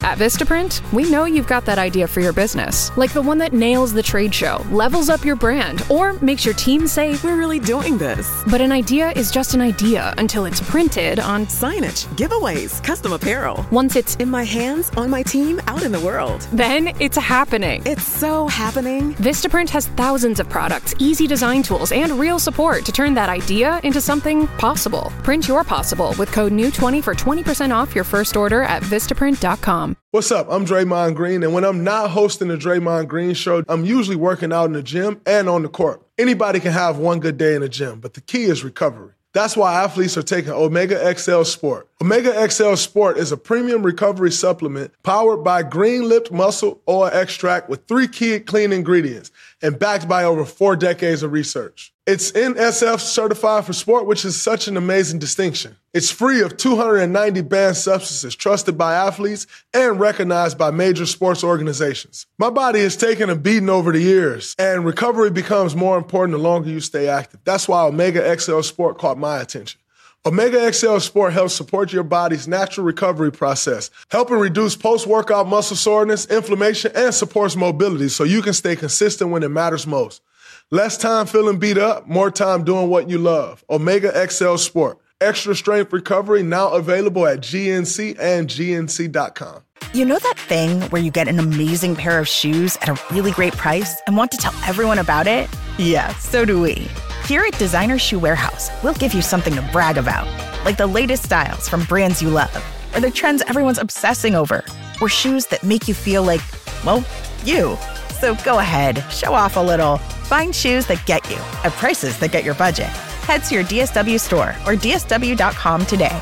At Vistaprint, we know you've got that idea for your business, like the one that nails the trade show, levels up your brand, or makes your team say, "We're really doing this." But an idea is just an idea until it's printed on signage, giveaways, custom apparel. Once it's in my hands, on my team, out in the world. Then it's happening. It's so happening. Vistaprint has thousands of products, easy design tools, and real support to turn that idea into something possible. Print your possible with code NEW20 for 20% off your first order at Vistaprint.com. What's up? I'm Draymond Green, and when I'm not hosting the Draymond Green Show, I'm usually working out in the gym and on the court. Anybody can have one good day in the gym, but the key is recovery. That's why athletes are taking Omega XL Sport. Omega XL Sport is a premium recovery supplement powered by green-lipped muscle oil extract with 3 key clean ingredients and backed by over 4 decades of research. It's NSF certified for sport, which is such an amazing distinction. It's free of 290 banned substances trusted by athletes and recognized by major sports organizations. My body has taken a beating over the years, and recovery becomes more important the longer you stay active. That's why Omega XL Sport caught my attention. Omega XL Sport helps support your body's natural recovery process, helping reduce post-workout muscle soreness, inflammation, and supports mobility so you can stay consistent when it matters most. Less time feeling beat up, more time doing what you love. Omega XL Sport. Extra strength recovery now available at GNC and GNC.com. You know that thing where you get an amazing pair of shoes at a really great price and want to tell everyone about it? Yeah, so do we. Here at Designer Shoe Warehouse, we'll give you something to brag about, like the latest styles from brands you love, or the trends everyone's obsessing over, or shoes that make you feel like, well, you. So go ahead, show off a little. Find shoes that get you at prices that get your budget. Head to your DSW store or DSW.com today.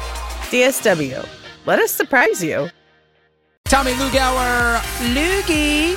DSW, let us surprise you. Tommy Lugauer, Loogie.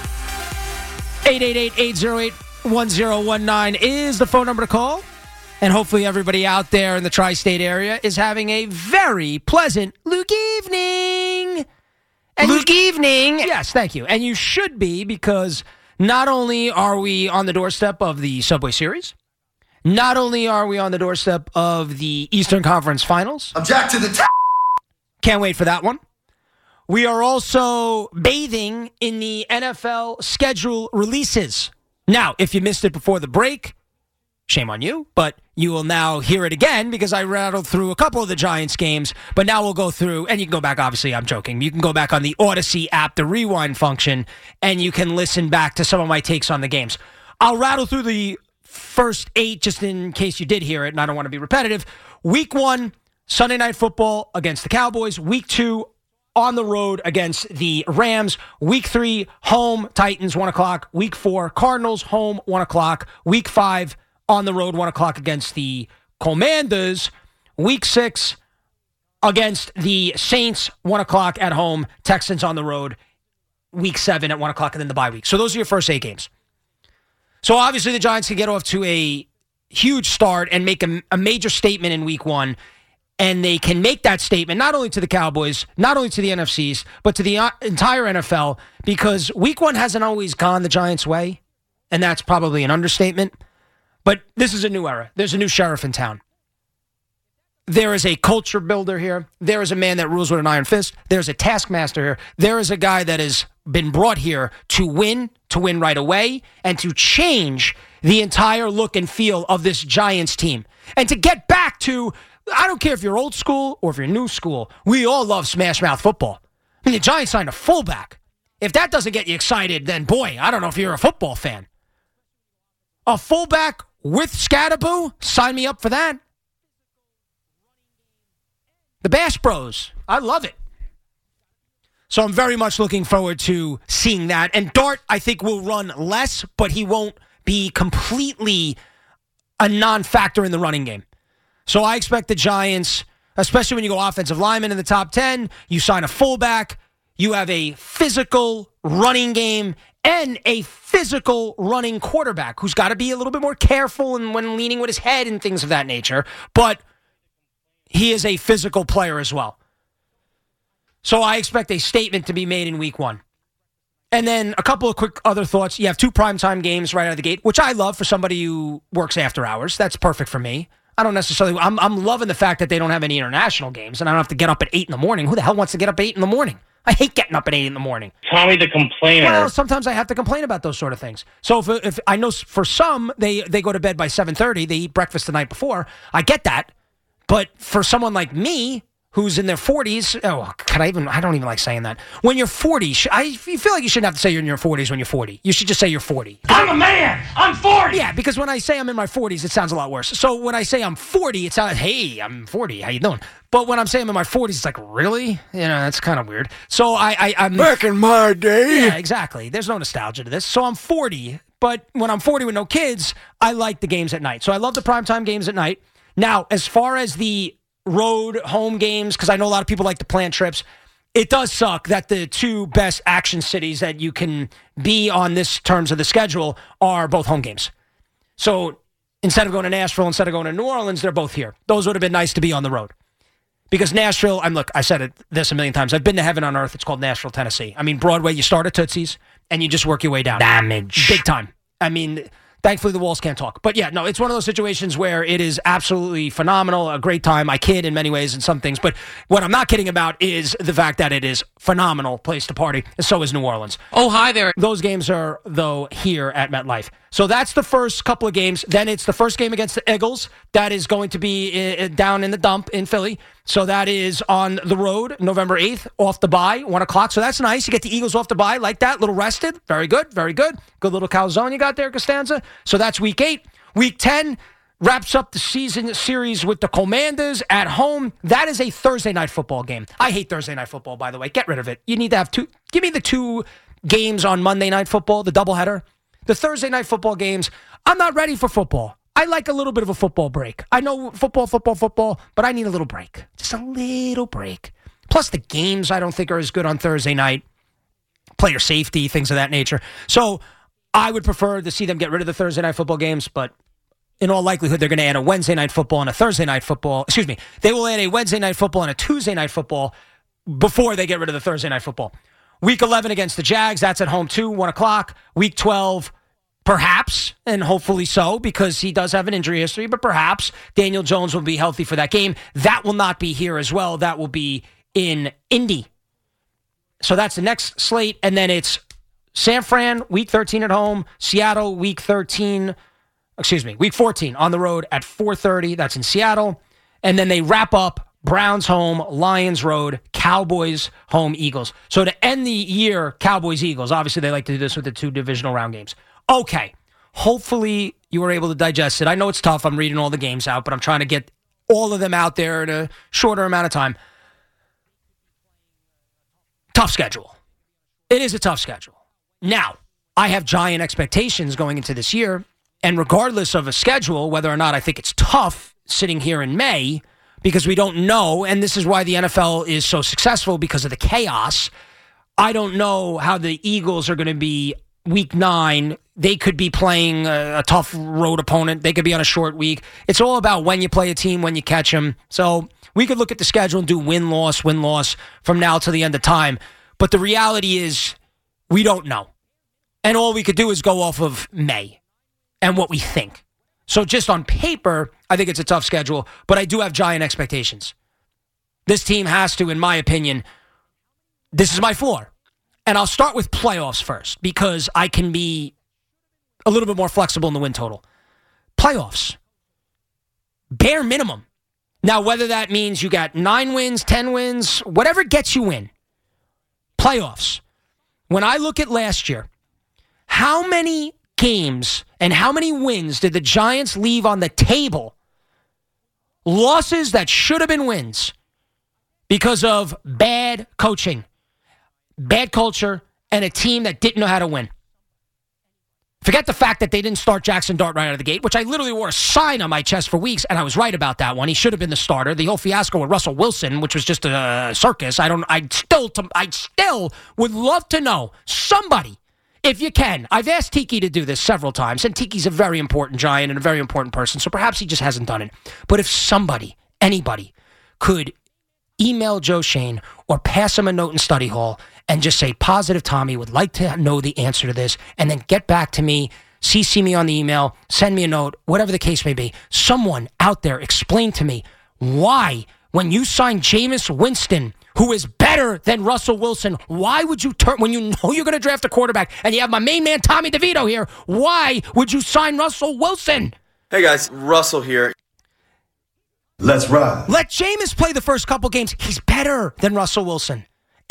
888-808-1019 is the phone number to call. And hopefully everybody out there in the tri-state area is having a very pleasant Luke evening. Luke evening. Yes, thank you. And you should be, because not only are we on the doorstep of the Subway Series, not only are we on the doorstep of the Eastern Conference Finals. Object to the top. Can't wait for that one. We are also bathing in the NFL schedule releases. Now, if you missed it before the break, shame on you, but you will now hear it again because I rattled through a couple of the Giants games, but now we'll go through, and you can go back, obviously, I'm joking. You can go back on the Odyssey app, the rewind function, and you can listen back to some of my takes on the games. I'll rattle through the first 8 just in case you did hear it, and I don't want to be repetitive. Week 1, Sunday Night Football against the Cowboys. Week 2, on the road against the Rams. Week 3, home, Titans, 1 o'clock. Week 4, Cardinals, home, 1 o'clock. Week 5, on the road, 1 o'clock against the Commanders. Week 6, against the Saints, 1 o'clock at home. Texans on the road. Week 7 at 1 o'clock, and then the bye week. So those are your first 8 games. So obviously the Giants can get off to a huge start and make a major statement in week 1. And they can make that statement not only to the Cowboys, not only to the NFCs, but to the entire NFL, because week 1 hasn't always gone the Giants' way, and that's probably an understatement. But this is a new era. There's a new sheriff in town. There is a culture builder here. There is a man that rules with an iron fist. There's a taskmaster here. There is a guy that has been brought here to win right away, and to change the entire look and feel of this Giants team. And to get back to, I don't care if you're old school or if you're new school, we all love smash mouth football. I mean, the Giants signed a fullback. If that doesn't get you excited, then boy, I don't know if you're a football fan. A fullback with Scatterboo? Sign me up for that. The Bash Bros. I love it. So I'm very much looking forward to seeing that. And Dart, I think, will run less, but he won't be completely a non-factor in the running game. So I expect the Giants, especially when you go offensive lineman in the top 10, you sign a fullback, you have a physical running game and a physical running quarterback who's got to be a little bit more careful and when leaning with his head and things of that nature. But he is a physical player as well. So I expect a statement to be made in week 1. And then a couple of quick other thoughts. You have 2 primetime games right out of the gate, which I love for somebody who works after hours. That's perfect for me. I don't necessarily, I'm loving the fact that they don't have any international games and I don't have to get up at 8 in the morning. Who the hell wants to get up at 8 in the morning? I hate getting up at 8 in the morning. Tommy the complainer. Well, sometimes I have to complain about those sort of things. So if I know for some, they go to bed by 7:30, they eat breakfast the night before. I get that. But for someone like me, who's in their 40s, I don't even like saying that. When you're 40, you feel like you shouldn't have to say you're in your 40s when you're 40. You should just say you're 40. I'm a man. I'm 40. Yeah, because when I say I'm in my 40s, it sounds a lot worse. So when I say I'm 40, it sounds, hey, I'm 40. How you doing? But when I'm saying I'm in my 40s, it's like, really? That's kind of weird. So I'm back in my day. Yeah, exactly. There's no nostalgia to this. So I'm 40, but when I'm 40 with no kids, I like the games at night. So I love the primetime games at night. Now, as far as the road home games, because I know a lot of people like to plan trips, it does suck that the two best action cities that you can be on this terms of the schedule are both home games. So instead of going to Nashville, instead of going to New Orleans, they're both here. Those would have been nice to be on the road. Because Nashville, I said this a million times. I've been to Heaven on Earth. It's called Nashville, Tennessee. I mean, Broadway, you start at Tootsie's and you just work your way down. Damage. Big time. I mean, thankfully the walls can't talk. But yeah, no, it's one of those situations where it is absolutely phenomenal, a great time. I kid in many ways in some things. But what I'm not kidding about is the fact that it is phenomenal place to party. And so is New Orleans. Oh, hi there. Those games are, though, here at MetLife. So that's the first couple of games. Then it's the first game against the Eagles. That is going to be down in the dump in Philly. So that is on the road, November 8th, off the bye, 1 o'clock. So that's nice. You get the Eagles off the bye like that, little rested. Very good, very good. Good little calzone you got there, Costanza. So that's week 8. Week 10 wraps up the season series with the Commanders at home. That is a Thursday night football game. I hate Thursday night football, by the way. Get rid of it. You need to have two. Give me the 2 games on Monday night football, the doubleheader. The Thursday night football games, I'm not ready for football. I like a little bit of a football break. I know football, but I need a little break. Just a little break. Plus the games I don't think are as good on Thursday night. Player safety, things of that nature. So I would prefer to see them get rid of the Thursday night football games, but in all likelihood, they're going to add a Wednesday night football and a Thursday night football. Excuse me. They will add a Wednesday night football and a Tuesday night football before they get rid of the Thursday night football. Week 11 against the Jags, that's at home too, 1 o'clock. Week 12, perhaps, and hopefully so, because he does have an injury history, but perhaps Daniel Jones will be healthy for that game. That will not be here as well. That will be in Indy. So that's the next slate, and then it's San Fran, week 13 at home, Seattle, week 14 on the road at 4:30. That's in Seattle. And then they wrap up Browns home, Lions road, Cowboys home, Eagles. So to end the year, Cowboys, Eagles. Obviously, they like to do this with the 2 divisional round games. Okay. Hopefully, you were able to digest it. I know it's tough. I'm reading all the games out, but I'm trying to get all of them out there in a shorter amount of time. Tough schedule. It is a tough schedule. Now, I have giant expectations going into this year, and regardless of a schedule, whether or not I think it's tough sitting here in May, because we don't know, and this is why the NFL is so successful because of the chaos. I don't know how the Eagles are going to be week 9. They could be playing a tough road opponent. They could be on a short week. It's all about when you play a team, when you catch them. So we could look at the schedule and do win-loss from now to the end of time. But the reality is we don't know. And all we could do is go off of May and what we think. So just on paper, I think it's a tough schedule, but I do have giant expectations. This team has to, in my opinion, this is my floor. And I'll start with playoffs first because I can be a little bit more flexible in the win total. Playoffs. Bare minimum. Now, whether that means you got 9 wins, 10 wins, whatever gets you in. Playoffs. When I look at last year, how many games and how many wins did the Giants leave on the table? Losses that should have been wins because of bad coaching, bad culture, and a team that didn't know how to win. Forget the fact that they didn't start Jackson Dart right out of the gate, which I literally wore a sign on my chest for weeks, and I was right about that one. He should have been the starter. The whole fiasco with Russell Wilson, which was just a circus. I still would love to know somebody. If you can. I've asked Tiki to do this several times, and Tiki's a very important Giant and a very important person, so perhaps he just hasn't done it. But if somebody, anybody, could email Joe Shane or pass him a note in study hall and just say, Positive Tommy would like to know the answer to this, and then get back to me, CC me on the email, send me a note, whatever the case may be. Someone out there explain to me why, when you signed Jameis Winston, who is better better than Russell Wilson. Why would you turn, when you know you're going to draft a quarterback and you have my main man Tommy DeVito here, why would you sign Russell Wilson? Hey guys, Russell here. Let's ride. Let Jameis play the first couple games. He's better than Russell Wilson.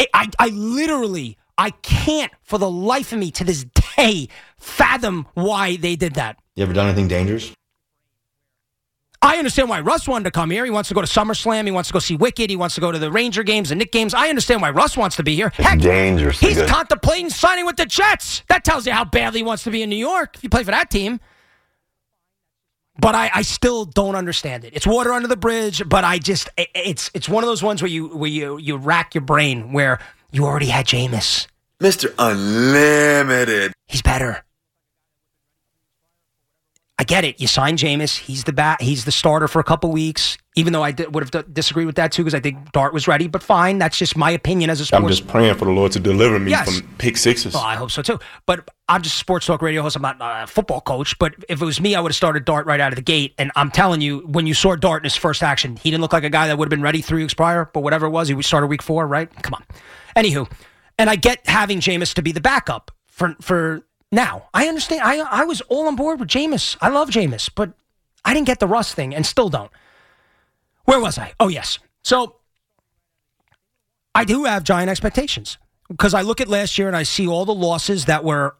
I can't for the life of me to this day fathom why they did that. You ever done anything dangerous? I understand why Russ wanted to come here. He wants to go to SummerSlam. He wants to go see Wicked. He wants to go to the Ranger games, the Knick games. I understand why Russ wants to be here. Heck, dangerous. He's contemplating signing with the Jets. That tells you how badly he wants to be in New York if you play for that team. But I still don't understand it. It's water under the bridge, but it's one of those ones where you rack your brain where you already had Jameis. Mr. Unlimited. He's better. I get it. You sign Jameis. He's the starter for a couple weeks, even though I would have disagreed with that too because I think Dart was ready. But fine, that's just my opinion as a sports. I'm just praying for the Lord to deliver me from pick sixes. Well, I hope so too. But I'm just a sports talk radio host. I'm not a football coach. But if it was me, I would have started Dart right out of the gate. And I'm telling you, when you saw Dart in his first action, he didn't look like a guy that would have been ready 3 weeks prior. But whatever it was, he started week 4, right? Come on. Anywho, and I get having Jameis to be the backup for now. I understand. I was all on board with Jameis. I love Jameis, but I didn't get the Russ thing and still don't. Where was I? Oh, yes. So I do have giant expectations because I look at last year and I see all the losses that were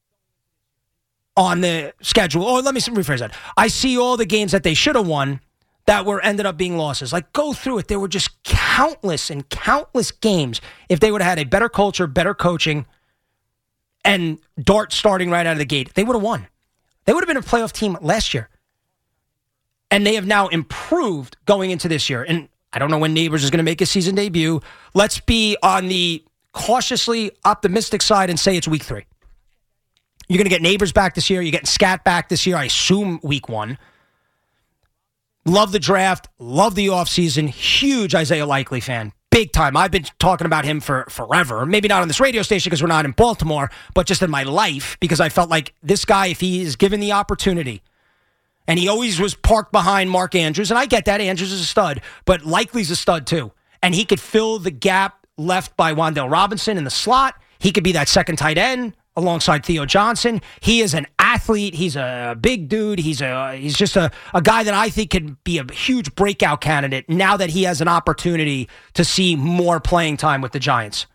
on the schedule. Oh, let me rephrase that. I see all the games that they should have won that ended up being losses. Like, go through it. There were just countless and countless games. If they would have had a better culture, better coaching, and Dart starting right out of the gate, they would have won. They would have been a playoff team last year. And they have now improved going into this year. And I don't know when Neighbors is going to make his season debut. Let's be on the cautiously optimistic side and say it's week 3. You're going to get Neighbors back this year. You're getting Scat back this year, I assume week 1. Love the draft. Love the offseason. Huge Isaiah Likely fan. Big time. I've been talking about him for forever. Maybe not on this radio station because we're not in Baltimore, but just in my life because I felt like this guy, if he is given the opportunity, and he always was parked behind Mark Andrews, and I get that. Andrews is a stud, but Likely's a stud too. And he could fill the gap left by Wan'Dale Robinson in the slot. He could be that second tight end alongside Theo Johnson. He is an athlete. He's a big dude. He's just a guy that I think could be a huge breakout candidate now that he has an opportunity to see more playing time with the Giants.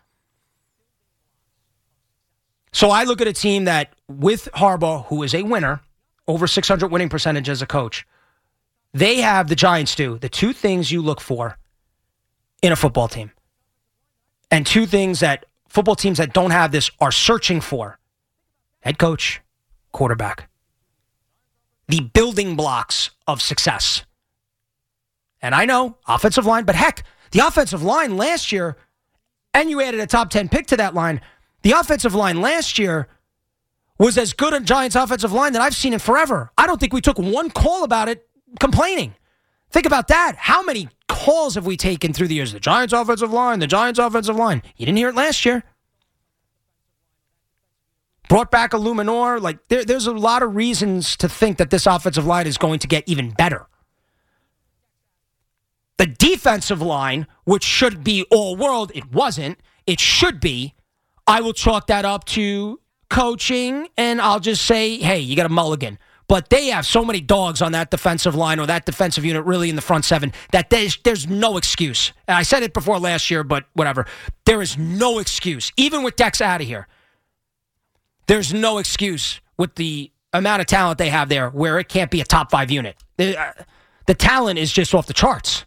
So I look at a team that, with Harbaugh, who is a winner, over 600 winning percentage as a coach, they have, the Giants do, the 2 things you look for in a football team. And 2 things that football teams that don't have this are searching for: head coach, quarterback. The building blocks of success. And I know, offensive line, but heck, the offensive line last year, and you added a top 10 pick to that line, the offensive line last year was as good a Giants offensive line that I've seen in forever. I don't think we took one call about it complaining. Think about that. How many calls have we taken through the years? The Giants offensive line, the Giants offensive line. You didn't hear it last year. Brought back a Luminor. Like, there's a lot of reasons to think that this offensive line is going to get even better. The defensive line, which should be all world, it wasn't. It should be. I will chalk that up to coaching, and I'll just say, hey, you got a mulligan. But they have so many dogs on that defensive line or that defensive unit, really in the front 7, that there's no excuse. And I said it before last year, but whatever. There is no excuse. Even with Dex out of here, there's no excuse with the amount of talent they have there where it can't be a top 5 unit. The talent is just off the charts.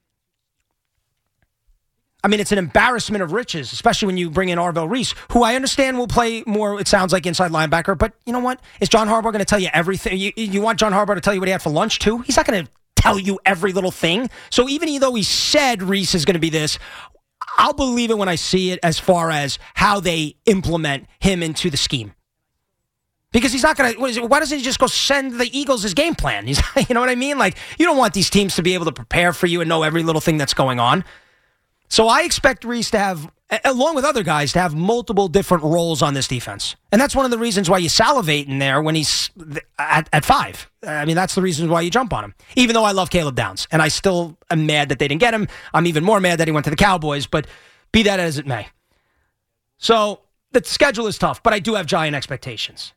I mean, it's an embarrassment of riches, especially when you bring in Arvell Reese, who I understand will play more, it sounds like, inside linebacker. But you know what? Is John Harbaugh going to tell you everything? You want John Harbaugh to tell you what he had for lunch, too? He's not going to tell you every little thing. So even though he said Reese is going to be this, I'll believe it when I see it as far as how they implement him into the scheme. Because he's not going to, why doesn't he just go send the Eagles his game plan? You know what I mean? Like, you don't want these teams to be able to prepare for you and know every little thing that's going on. So I expect Reese to have, along with other guys, to have multiple different roles on this defense. And that's one of the reasons why you salivate in there when he's at 5. I mean, that's the reason why you jump on him. Even though I love Caleb Downs. And I still am mad that they didn't get him. I'm even more mad that he went to the Cowboys. But Be that as it may. So the schedule is tough, but I do have giant expectations.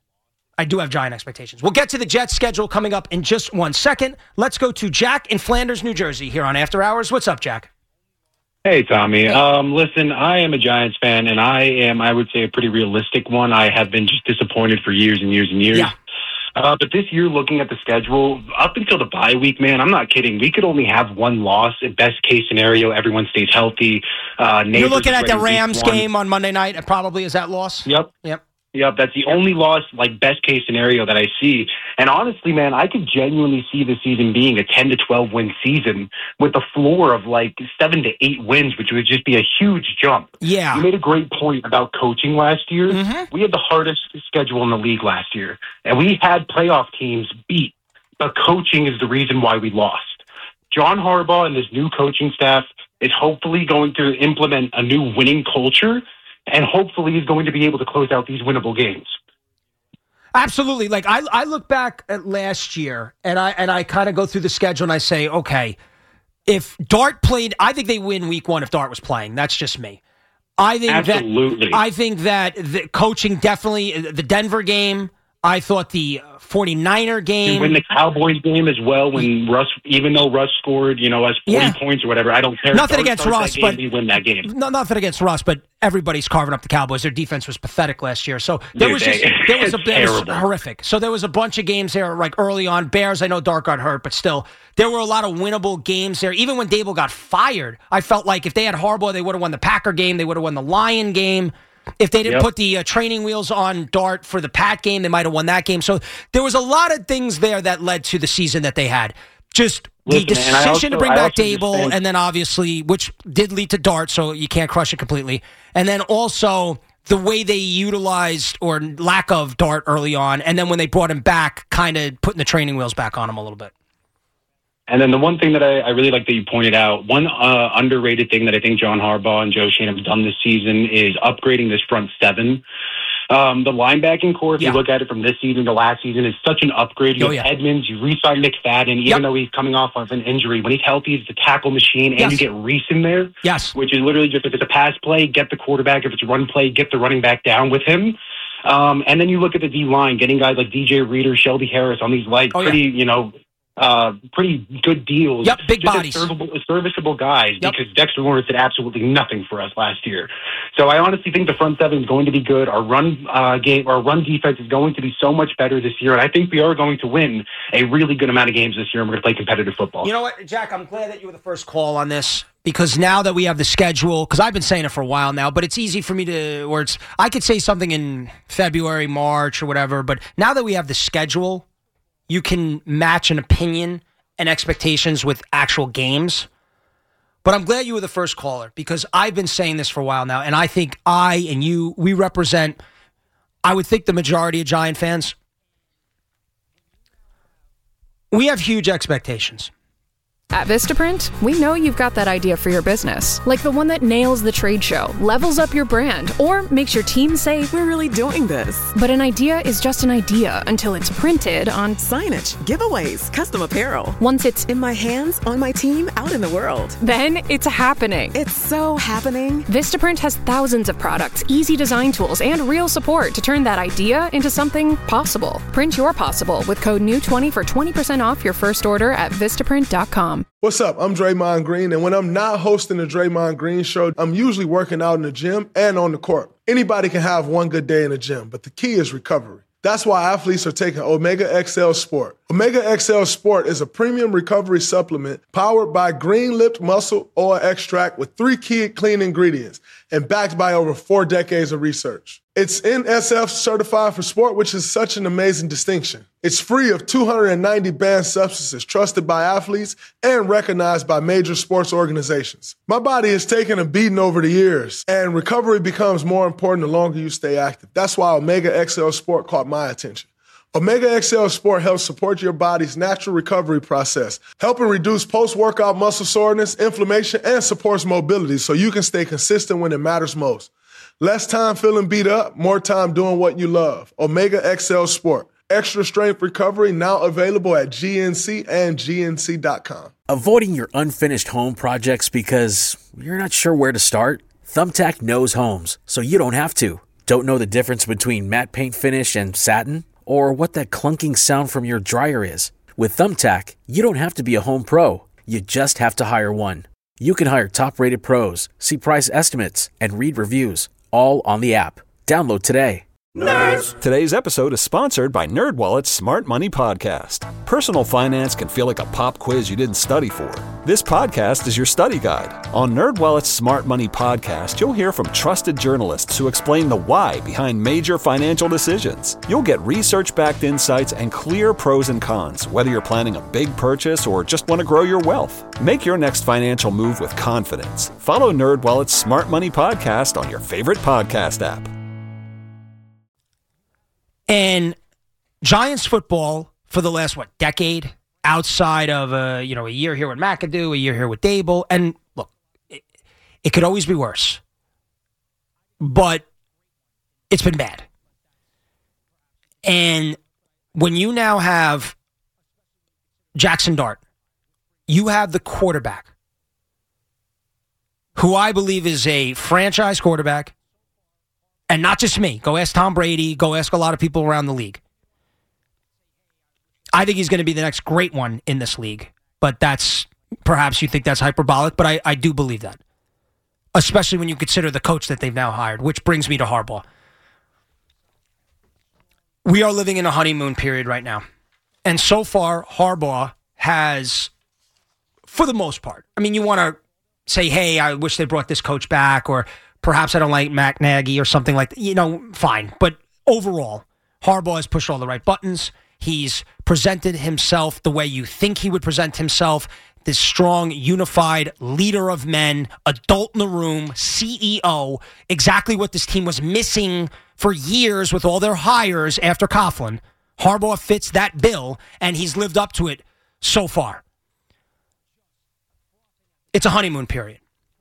We'll get to the Jets schedule coming up in just 1 second. Let's go to Jack in Flanders, New Jersey here on After Hours. What's up, Jack? Hey, Tommy. Listen, I am a Giants fan, and I would say, a pretty realistic one. I have been just disappointed for years and years and years. Yeah. But this year, looking at the schedule, up until the bye week, man, I'm not kidding. We could only have one loss. In best case scenario, everyone stays healthy. You're looking at the Rams game on Monday night, and probably is that loss? Yep, that's the only loss, best case scenario that I see. And honestly, man, I could genuinely see the season being a 10 to 12 win season with a floor of 7 to 8 wins, which would just be a huge jump. Yeah. You made a great point about coaching last year. Mm-hmm. We had the hardest schedule in the league last year, and we had playoff teams beat, but coaching is the reason why we lost. John Harbaugh and this new coaching staff is hopefully going to implement a new winning culture, and hopefully he's going to be able to close out these winnable games. Absolutely. I look back at last year, and I kind of go through the schedule, and I say, okay, if Dart played, I think they win week 1 if Dart was playing. That's just me. Absolutely. I think that the coaching definitely, the Denver game, I thought the 49er game. You win the Cowboys game as well when Russ, even though Russ scored, us 40 points or whatever, I don't care. Nothing against Russ, but we win that game. No, nothing against Russ, but everybody's carving up the Cowboys. Their defense was pathetic last year. So it was horrific. So there was a bunch of games there early on. Bears, I know Dart got hurt, but still, there were a lot of winnable games there. Even when Dable got fired, I felt like if they had Harbaugh, they would have won the Packer game. They would have won the Lion game. If they didn't put the training wheels on Dart for the Pat game, they might have won that game. So there was a lot of things there that led to the season that they had. Just the decision to bring back Dable, and then obviously, which did lead to Dart, so you can't crush it completely. And then also the way they utilized, or lack of, Dart early on, and then when they brought him back, kind of putting the training wheels back on him a little bit. And then the one thing that I really like that you pointed out, one underrated thing that I think John Harbaugh and Joe Schoen have done this season is upgrading this front seven. The linebacking core, if you look at it from this season to last season, is such an upgrade. You have Edmonds, you re-sign McFadden, even though he's coming off of an injury. When he's healthy, he's the tackle machine, and you get Reese in there, which is literally just, if it's a pass play, get the quarterback. If it's a run play, get the running back down with him. And then you look at the D-line, getting guys like DJ Reader, Shelby Harris on these pretty good deals. Big bodies. Serviceable guys, because Dexter Lawrence did absolutely nothing for us last year. So I honestly think the front seven is going to be good. Our run defense is going to be so much better this year, and I think we are going to win a really good amount of games this year, and we're going to play competitive football. You know what, Jack, I'm glad that you were the first call on this, because now that we have the schedule, because I've been saying it for a while now, but it's easy for me to, I could say something in February, March, or whatever, but now that we have the schedule, you can match an opinion and expectations with actual games. But I'm glad you were the first caller, because I've been saying this for a while now, and I think I and you, we represent, I would think, the majority of Giant fans. We have huge expectations. At Vistaprint, we know you've got that idea for your business, like the one that nails the trade show, levels up your brand, or makes your team say, "We're really doing this." But an idea is just an idea until it's printed on signage, giveaways, custom apparel. Once it's in my hands, on my team, out in the world. Then it's happening. It's so happening. Vistaprint has thousands of products, easy design tools, and real support to turn that idea into something possible. Print your possible with code NEW20 for 20% off your first order at Vistaprint.com. What's up? I'm Draymond Green, and when I'm not hosting the Draymond Green Show, I'm usually working out in the gym and on the court. Anybody can have one good day in the gym, but the key is recovery. That's why athletes are taking Omega XL Sport. Omega XL Sport is a premium recovery supplement powered by green-lipped muscle oil extract with 3 key clean ingredients and backed by over 4 decades of research. It's NSF certified for sport, which is such an amazing distinction. It's free of 290 banned substances trusted by athletes and recognized by major sports organizations. My body has taken a beating over the years, and recovery becomes more important the longer you stay active. That's why Omega XL Sport caught my attention. Omega XL Sport helps support your body's natural recovery process, helping reduce post-workout muscle soreness, inflammation, and supports mobility so you can stay consistent when it matters most. Less time feeling beat up, more time doing what you love. Omega XL Sport. Extra strength recovery now available at GNC and GNC.com. Avoiding your unfinished home projects because you're not sure where to start? Thumbtack knows homes, so you don't have to. Don't know the difference between matte paint finish and satin? Or what that clunking sound from your dryer is? With Thumbtack, you don't have to be a home pro. You just have to hire one. You can hire top-rated pros, see price estimates, and read reviews, all on the app. Download today. Nerds! Today's episode is sponsored by NerdWallet's Smart Money Podcast. Personal finance can feel like a pop quiz you didn't study for. This podcast is your study guide. On NerdWallet's Smart Money Podcast, you'll hear from trusted journalists who explain the why behind major financial decisions. You'll get research-backed insights and clear pros and cons, whether you're planning a big purchase or just want to grow your wealth. Make your next financial move with confidence. Follow NerdWallet's Smart Money Podcast on your favorite podcast app. And Giants football for the last, decade, outside of, a year here with McAdoo, a year here with Dable. And look, it could always be worse. But it's been bad. And when you now have Jackson Dart, you have the quarterback, who I believe is a franchise quarterback. And not just me. Go ask Tom Brady. Go ask a lot of people around the league. I think he's going to be the next great one in this league. But perhaps you think that's hyperbolic, but I do believe that. Especially when you consider the coach that they've now hired, which brings me to Harbaugh. We are living in a honeymoon period right now. And so far, Harbaugh has, for the most part, you want to say, hey, I wish they brought this coach back, or perhaps I don't like Matt Nagy or something like that. Fine. But overall, Harbaugh has pushed all the right buttons. He's presented himself the way you think he would present himself. This strong, unified leader of men, adult in the room, CEO, exactly what this team was missing for years with all their hires after Coughlin. Harbaugh fits that bill, and he's lived up to it so far. It's a honeymoon period.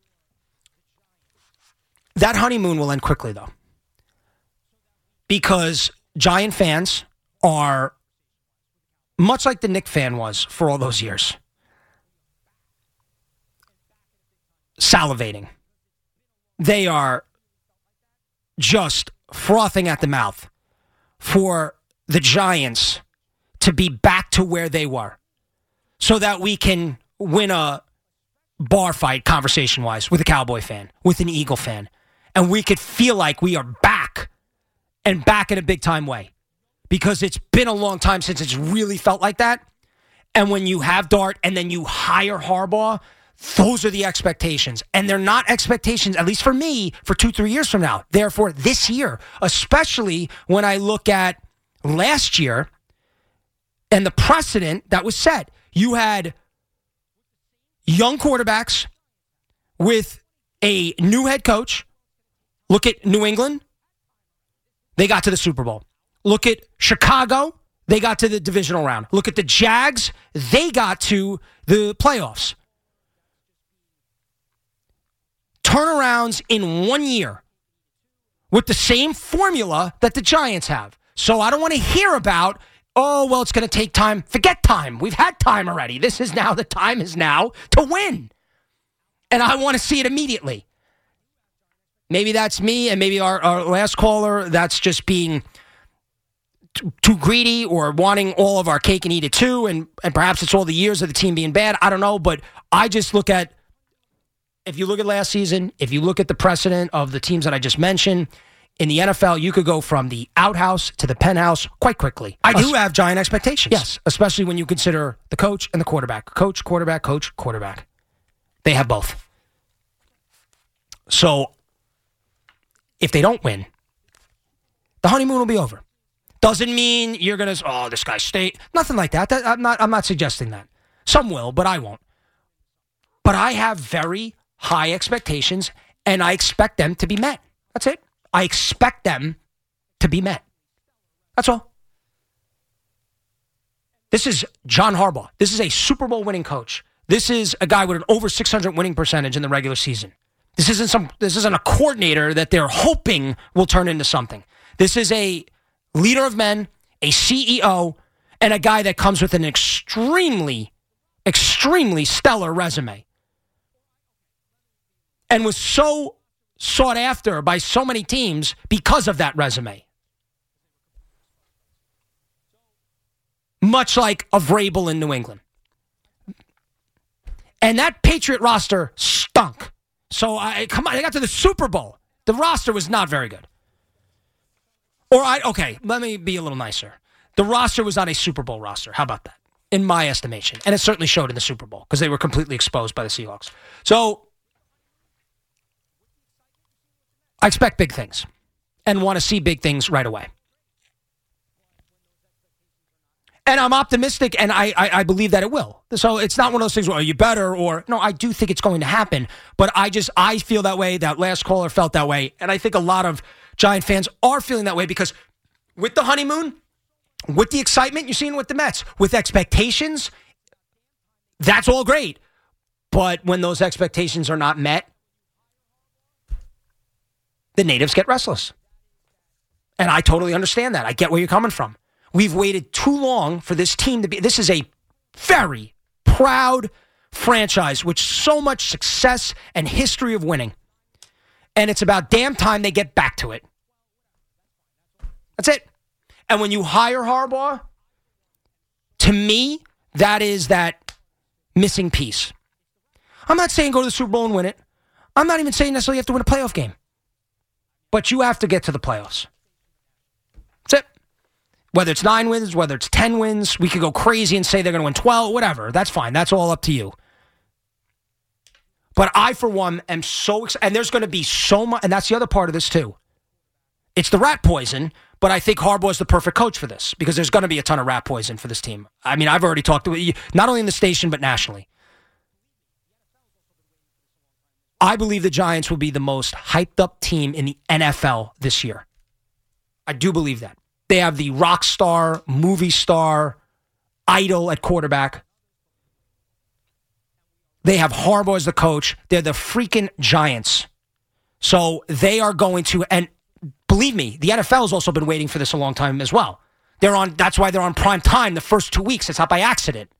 That honeymoon will end quickly, though, because Giant fans are much like the Knick fan was for all those years, salivating. They are just frothing at the mouth for the Giants to be back to where they were so that we can win a bar fight, conversation-wise, with a Cowboy fan, with an Eagle fan. And we could feel like we are back, and back in a big-time way. Because it's been a long time since it's really felt like that. And when you have Dart and then you hire Harbaugh, those are the expectations. And they're not expectations, at least for me, for 2-3 years from now. They're for this year. Especially when I look at last year and the precedent that was set. You had young quarterbacks with a new head coach. Look at New England. They got to the Super Bowl. Look at Chicago. They got to the divisional round. Look at the Jags. They got to the playoffs. Turnarounds in 1 year with the same formula that the Giants have. So I don't want to hear about, it's going to take time. Forget time. We've had time already. The time is now to win. And I want to see it immediately. Maybe that's me, and maybe our last caller, that's just being too greedy or wanting all of our cake and eat it too, and perhaps it's all the years of the team being bad. I don't know, but I just look at, if you look at last season, if you look at the precedent of the teams that I just mentioned, in the NFL, you could go from the outhouse to the penthouse quite quickly. I do have giant expectations. Yes, especially when you consider the coach and the quarterback. Coach, quarterback, coach, quarterback. They have both. So if they don't win, the honeymoon will be over. Doesn't mean you're going to, this guy stay. Nothing like that. I'm not suggesting that. Some will, but I won't. But I have very high expectations, and I expect them to be met. That's it. I expect them to be met. That's all. This is John Harbaugh. This is a Super Bowl winning coach. This is a guy with an over 600 winning percentage in the regular season. This isn't a coordinator that they're hoping will turn into something. This is a leader of men, a CEO, and a guy that comes with an extremely, extremely stellar resume. And was so sought after by so many teams because of that resume. Much like a Vrabel in New England. And that Patriot roster stunk. So, they got to the Super Bowl. The roster was not very good. Let me be a little nicer. The roster was not a Super Bowl roster. How about that? In my estimation. And it certainly showed in the Super Bowl because they were completely exposed by the Seahawks. So, I expect big things and want to see big things right away. And I'm optimistic, and I believe that it will. So it's not one of those things where, are you better? Or, no, I do think it's going to happen. But I feel that way. That last caller felt that way. And I think a lot of Giant fans are feeling that way because with the honeymoon, with the excitement you're seeing with the Mets, with expectations, that's all great. But when those expectations are not met, the natives get restless. And I totally understand that. I get where you're coming from. We've waited too long for this team to be. This is a very proud franchise with so much success and history of winning. And it's about damn time they get back to it. That's it. And when you hire Harbaugh, to me, that is that missing piece. I'm not saying go to the Super Bowl and win it. I'm not even saying necessarily you have to win a playoff game. But you have to get to the playoffs. That's it. Whether it's 9 wins, whether it's 10 wins, we could go crazy and say they're going to win 12, whatever. That's fine. That's all up to you. But I, for one, am so excited. And there's going to be so much. And that's the other part of this, too. It's the rat poison, but I think Harbaugh is the perfect coach for this because there's going to be a ton of rat poison for this team. I mean, I've already talked to you, not only in the station, but nationally. I believe the Giants will be the most hyped-up team in the NFL this year. I do believe that. They have the rock star, movie star, idol at quarterback. They have Harbaugh as the coach. They're the freaking Giants. So they are going to, and believe me, the NFL has also been waiting for this a long time as well. That's why they're on prime time the first 2 weeks. It's not by accident.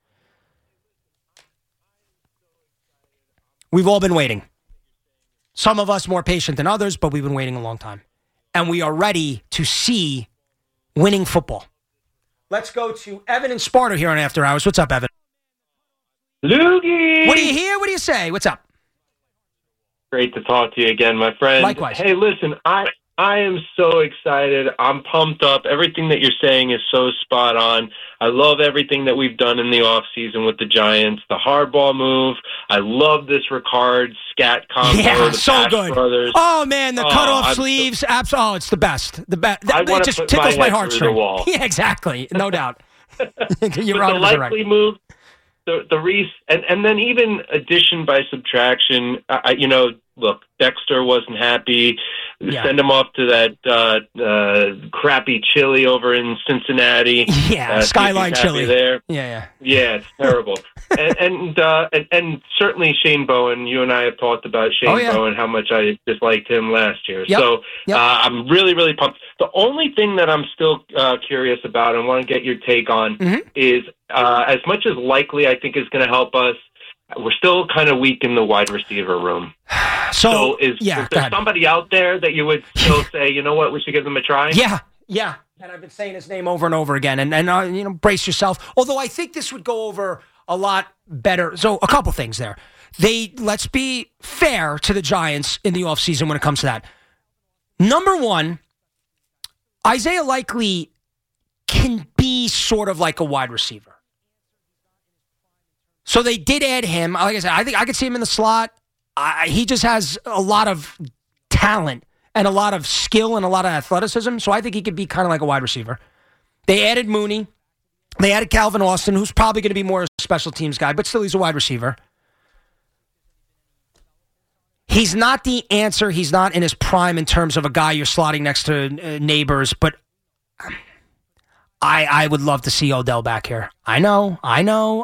We've all been waiting. Some of us more patient than others, but we've been waiting a long time. And we are ready to see winning football. Let's go to Evan and Sparta here on After Hours. What's up, Evan? Loogie! What do you hear? What do you say? What's up? Great to talk to you again, my friend. Likewise. Hey, listen, I am so excited. I'm pumped up. Everything that you're saying is so spot on. I love everything that we've done in the offseason with the Giants, the Harbaugh move. I love this Ricard scat combo. Yeah, the so Pash good. Brothers. Oh, man, the cutoff sleeves. Oh, it's the best. The best. It just tickles my heartstrings. Yeah, exactly. No doubt. You're the likely move, the Reese, and then even addition by subtraction. Look, Dexter wasn't happy. Yeah. Send him off to that crappy chili over in Cincinnati. Yeah, Skyline chili. There. Yeah. Yeah, it's terrible. and certainly Shane Bowen. You and I have talked about Shane Bowen, how much I disliked him last year. Yep. So I'm really, really pumped. The only thing that I'm still curious about and want to get your take on is as much as likely I think is going to help us, we're still kind of weak in the wide receiver room. So is there somebody out there that you would still say, you know what, we should give them a try? Yeah. And I've been saying his name over and over again. And brace yourself. Although I think this would go over a lot better. So a couple things there. Let's be fair to the Giants in the offseason when it comes to that. Number one, Isaiah Likely can be sort of like a wide receiver. So they did add him. Like I said, I think I could see him in the slot. He just has a lot of talent and a lot of skill and a lot of athleticism. So I think he could be kind of like a wide receiver. They added Mooney. They added Calvin Austin, who's probably going to be more a special teams guy, but still he's a wide receiver. He's not the answer. He's not in his prime in terms of a guy you're slotting next to Neighbors, but I would love to see Odell back here. I know. I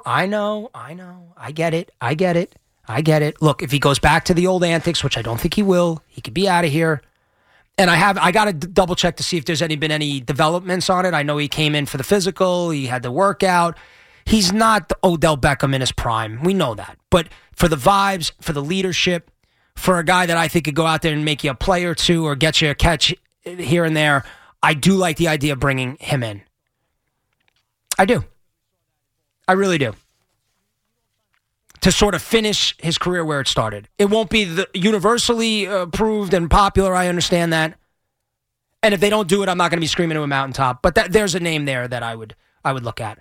get it. Look, if he goes back to the old antics, which I don't think he will, he could be out of here. And I got to double check to see if there's been any developments on it. I know he came in for the physical. He had the workout. He's not the Odell Beckham in his prime. We know that. But for the vibes, for the leadership, for a guy that I think could go out there and make you a play or two or get you a catch here and there, I do like the idea of bringing him in. I do. I really do. To sort of finish his career where it started. It won't be the universally approved and popular, I understand that. And if they don't do it, I'm not going to be screaming to a mountaintop. But there's a name there that I would look at.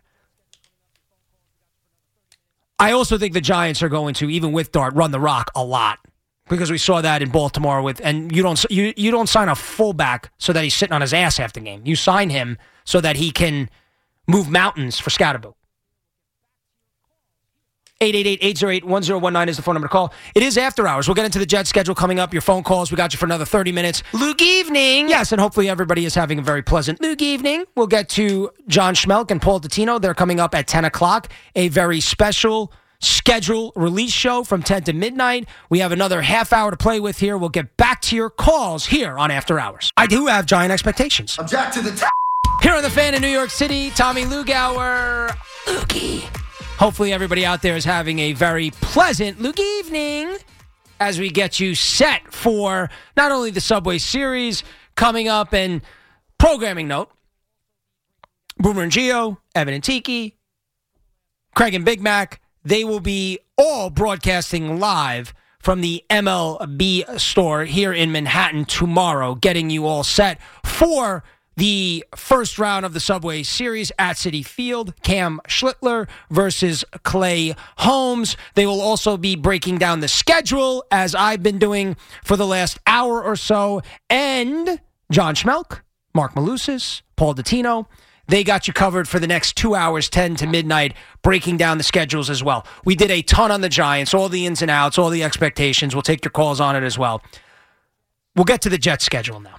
I also think the Giants are going to, even with Dart, run the rock a lot. Because we saw that in Baltimore and you don't sign a fullback so that he's sitting on his ass half the game. You sign him so that he can move mountains for Scatterboo. 888-808-1019 is the phone number to call. It is after hours. We'll get into the Jets schedule coming up. Your phone calls. We got you for another 30 minutes. Luke evening. Yes, and hopefully everybody is having a very pleasant Luke evening. We'll get to John Schmelk and Paul Dottino. They're coming up at 10 o'clock. A very special schedule release show from 10 to midnight. We have another half hour to play with here. We'll get back to your calls here on After Hours. I do have giant expectations. I'm Jack to the top. Here on The Fan in New York City, Tommy Lugauer. Lukey. Hopefully everybody out there is having a very pleasant Luke evening as we get you set for not only the Subway Series coming up and programming note. Boomer and Gio, Evan and Tiki, Craig and Big Mac, they will be all broadcasting live from the MLB store here in Manhattan tomorrow, getting you all set for the first round of the Subway Series at Citi Field. Cam Schlittler versus Clay Holmes. They will also be breaking down the schedule, as I've been doing for the last hour or so. And John Schmelk, Mark Malusis, Paul Dottino, they got you covered for the next 2 hours, 10 to midnight, breaking down the schedules as well. We did a ton on the Giants, all the ins and outs, all the expectations. We'll take your calls on it as well. We'll get to the Jets schedule now.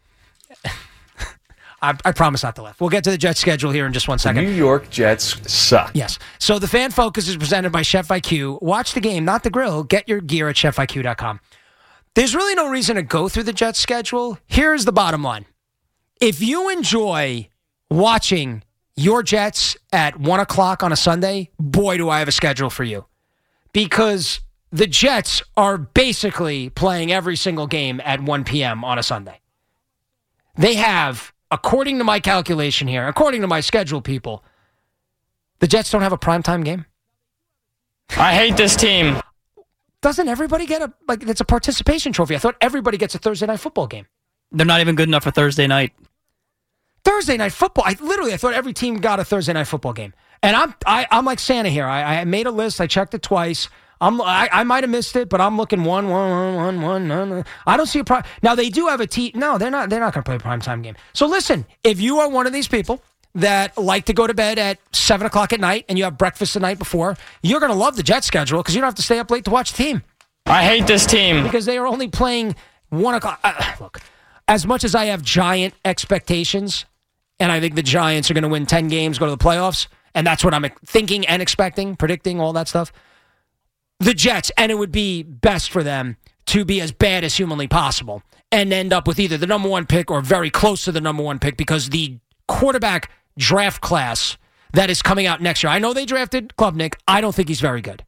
I promise not to laugh. We'll get to the Jets schedule here in just 1 second. The New York Jets suck. Yes. So the Fan Focus is presented by Chef IQ. Watch the game, not the grill. Get your gear at chefiq.com. There's really no reason to go through the Jets schedule. Here's the bottom line. If you enjoy watching your Jets at 1 o'clock on a Sunday, boy, do I have a schedule for you. Because the Jets are basically playing every single game at 1 p.m. on a Sunday. They have, according to my calculation here, according to my schedule people, the Jets don't have a primetime game. I hate this team. Doesn't everybody get it's a participation trophy? I thought everybody gets a Thursday night football game. They're not even good enough for Thursday night. Thursday night football. I thought every team got a Thursday night football game. And I'm like Santa here. I made a list. I checked it twice. I might have missed it, but I'm looking one. I don't see a problem. Now they do have a team. No, they're not going to play a primetime game. So listen, if you are one of these people that like to go to bed at 7 o'clock at night and you have breakfast the night before, you're going to love the Jet schedule because you don't have to stay up late to watch the team. I hate this team. Because they are only playing 1 o'clock. Look, as much as I have giant expectations, and I think the Giants are going to win 10 games, go to the playoffs, and that's what I'm thinking and expecting, predicting, all that stuff. The Jets, and it would be best for them to be as bad as humanly possible and end up with either the number one pick or very close to the number one pick because the quarterback draft class that is coming out next year, I know they drafted Klubnik. I don't think he's very good.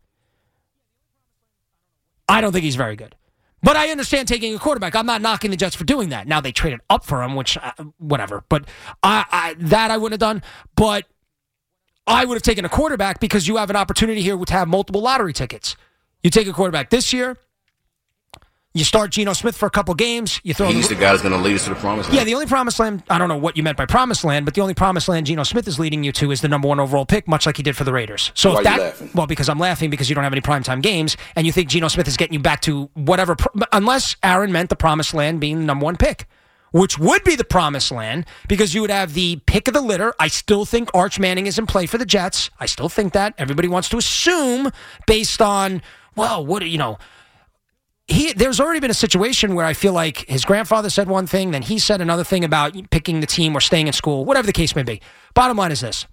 But I understand taking a quarterback. I'm not knocking the Jets for doing that. Now, they traded up for him, which, whatever. But I wouldn't have done. But I would have taken a quarterback because you have an opportunity here to have multiple lottery tickets. You take a quarterback this year. You start Geno Smith for a couple games. You throw. He's the guy that's going to lead us to the promised land. Yeah, the only promised land, I don't know what you meant by promised land, but the only promised land Geno Smith is leading you to is the number one overall pick, much like he did for the Raiders. So why if are you laughing? Well, because I'm laughing because you don't have any primetime games, and you think Geno Smith is getting you back to whatever, unless Aaron meant the promised land being the number one pick, which would be the promised land because you would have the pick of the litter. I still think Arch Manning is in play for the Jets. I still think that. Everybody wants to assume based on, well, there's already been a situation where I feel like his grandfather said one thing, then he said another thing about picking the team or staying in school, whatever the case may be. Bottom line is this.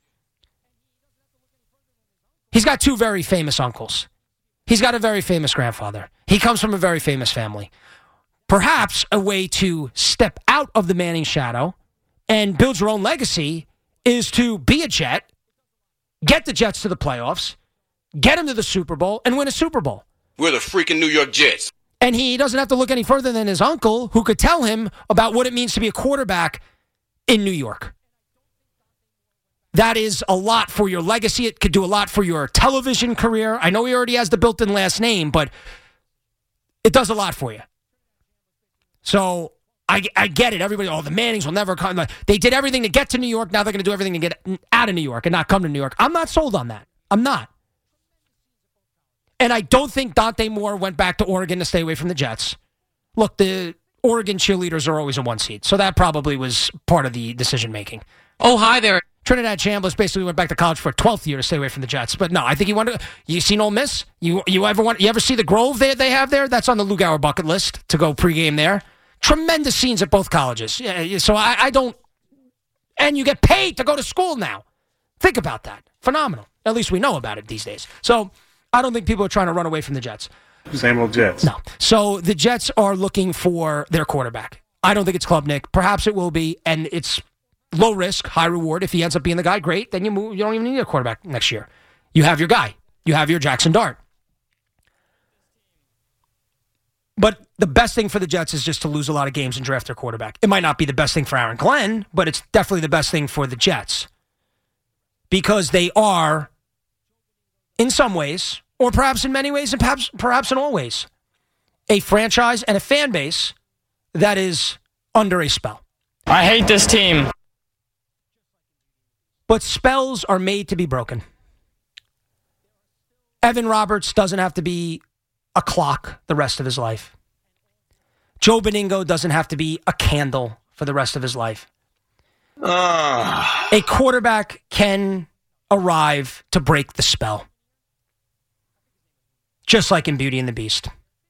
He's got two very famous uncles. He's got a very famous grandfather. He comes from a very famous family. Perhaps a way to step out of the Manning shadow and build your own legacy is to be a Jet, get the Jets to the playoffs, get them to the Super Bowl, and win a Super Bowl. We're the freaking New York Jets. And he doesn't have to look any further than his uncle, who could tell him about what it means to be a quarterback in New York. That is a lot for your legacy. It could do a lot for your television career. I know he already has the built-in last name, but it does a lot for you. So I get it. Everybody, the Mannings will never come. They did everything to get to New York. Now they're going to do everything to get out of New York and not come to New York. I'm not sold on that. I'm not. And I don't think Dante Moore went back to Oregon to stay away from the Jets. Look, the Oregon cheerleaders are always in one seat, so that probably was part of the decision-making. Oh, hi there. Trinidad Chambliss basically went back to college for a 12th year to stay away from the Jets. But no, I think he wanted to. You seen Ole Miss? You ever see the Grove they have there? That's on the Lou Gower bucket list to go pregame there. Tremendous scenes at both colleges. Yeah, so I don't. And you get paid to go to school now. Think about that. Phenomenal. At least we know about it these days. So I don't think people are trying to run away from the Jets. Same old Jets. No. So the Jets are looking for their quarterback. I don't think it's Klubnik. Perhaps it will be, and it's low risk, high reward. If he ends up being the guy, great. Then you don't even need a quarterback next year. You have your guy. You have your Jackson Dart. But the best thing for the Jets is just to lose a lot of games and draft their quarterback. It might not be the best thing for Aaron Glenn, but it's definitely the best thing for the Jets. Because they are, in some ways, or perhaps in many ways, and perhaps in all ways, a franchise and a fan base that is under a spell. I hate this team. But spells are made to be broken. Evan Roberts doesn't have to be a clock the rest of his life. Joe Beningo doesn't have to be a candle for the rest of his life. A quarterback can arrive to break the spell. Just like in Beauty and the Beast.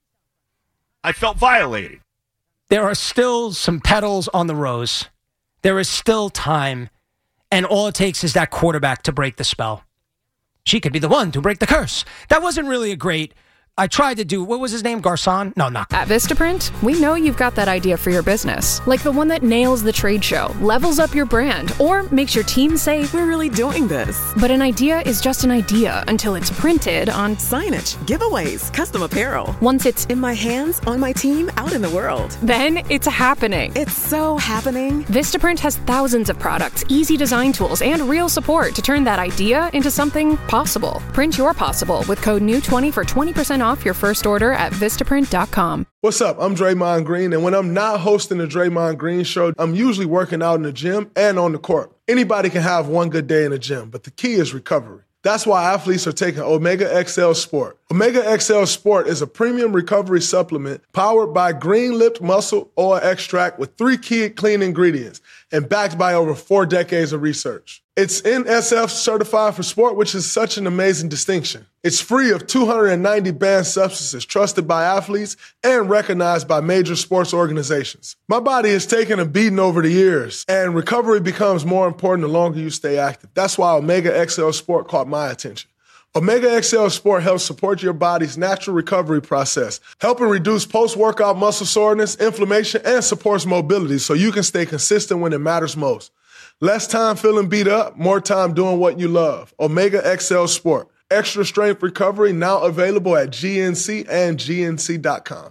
I felt violated. There are still some petals on the rose. There is still time. And all it takes is that quarterback to break the spell. She could be the one to break the curse. That wasn't really a great... I tried to do, what was his name, Garcon? No, not. At Vistaprint, we know you've got that idea for your business. Like the one that nails the trade show, levels up your brand, or makes your team say, we're really doing this. But an idea is just an idea until it's printed on signage, giveaways, custom apparel. Once it's in my hands, on my team, out in the world. Then it's happening. It's so happening. Vistaprint has thousands of products, easy design tools, and real support to turn that idea into something possible. Print your possible with code NEW20 for 20% off your first order at Vistaprint.com. What's up? I'm Draymond Green, and when I'm not hosting the Draymond Green Show, I'm usually working out in the gym and on the court. Anybody can have one good day in the gym, but the key is recovery. That's why athletes are taking Omega XL Sport. Omega XL Sport is a premium recovery supplement powered by green-lipped muscle oil extract with 3 key clean ingredients and backed by over 4 decades of research. It's NSF certified for sport, which is such an amazing distinction. It's free of 290 banned substances trusted by athletes and recognized by major sports organizations. My body has taken a beating over the years, and recovery becomes more important the longer you stay active. That's why Omega XL Sport caught my attention. Omega XL Sport helps support your body's natural recovery process, helping reduce post-workout muscle soreness, inflammation, and supports mobility so you can stay consistent when it matters most. Less time feeling beat up, more time doing what you love. Omega XL Sport. Extra strength recovery now available at GNC and GNC.com.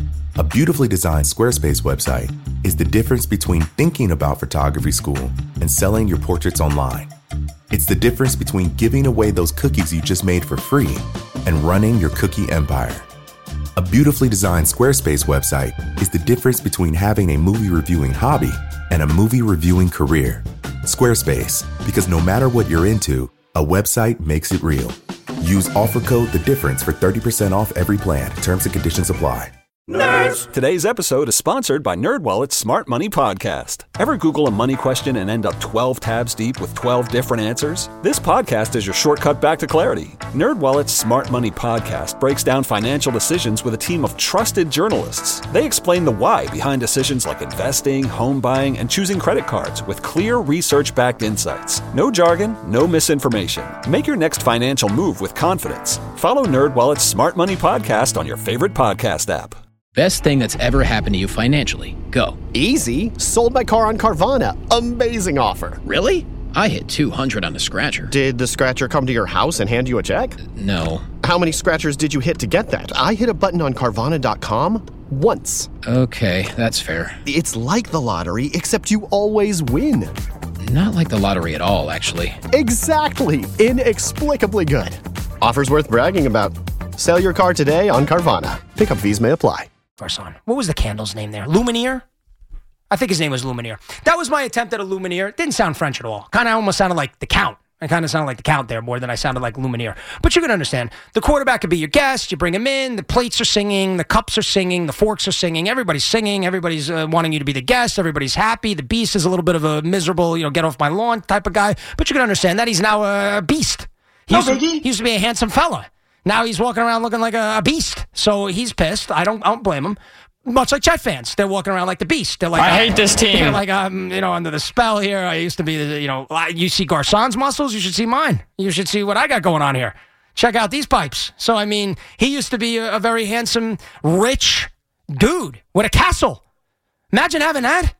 A beautifully designed Squarespace website is the difference between thinking about photography school and selling your portraits online. It's the difference between giving away those cookies you just made for free and running your cookie empire. A beautifully designed Squarespace website is the difference between having a movie reviewing hobby and a movie reviewing career. Squarespace, because no matter what you're into, a website makes it real. Use offer code The Difference for 30% off every plan. Terms and conditions apply. Nerds! Today's episode is sponsored by NerdWallet's Smart Money Podcast. Ever Google a money question and end up 12 tabs deep with 12 different answers? This podcast is your shortcut back to clarity. NerdWallet's Smart Money Podcast breaks down financial decisions with a team of trusted journalists. They explain the why behind decisions like investing, home buying, and choosing credit cards with clear research-backed insights. No jargon, no misinformation. Make your next financial move with confidence. Follow NerdWallet's Smart Money Podcast on your favorite podcast app. Best thing that's ever happened to you financially. Go. Easy. Sold my car on Carvana. Amazing offer. Really? I hit 200 on the scratcher. Did the scratcher come to your house and hand you a check? No. How many scratchers did you hit to get that? I hit a button on Carvana.com once. Okay, that's fair. It's like the lottery, except you always win. Not like the lottery at all, actually. Exactly. Inexplicably good. Offers worth bragging about. Sell your car today on Carvana. Pickup fees may apply. Garcon. What was the candle's name there? Lumineer? I think his name was Lumineer. That was my attempt at a Lumineer. It didn't sound French at all. Kind of almost sounded like the Count. I kind of sounded like the Count there more than I sounded like Lumineer. But you can understand. The quarterback could be your guest. You bring him in. The plates are singing. The cups are singing. The forks are singing. Everybody's singing. Everybody's wanting you to be the guest. Everybody's happy. The beast is a little bit of a miserable, get off my lawn type of guy. But you can understand that he's now a beast. He used to be a handsome fella. Now he's walking around looking like a beast. So he's pissed. I don't blame him. Much like Jet fans, they're walking around like the beast. They're like, I hate this team. They're like, under the spell here. I used to be, you see Garcon's muscles, you should see mine. You should see what I got going on here. Check out these pipes. So, he used to be a very handsome, rich dude with a castle. Imagine having that.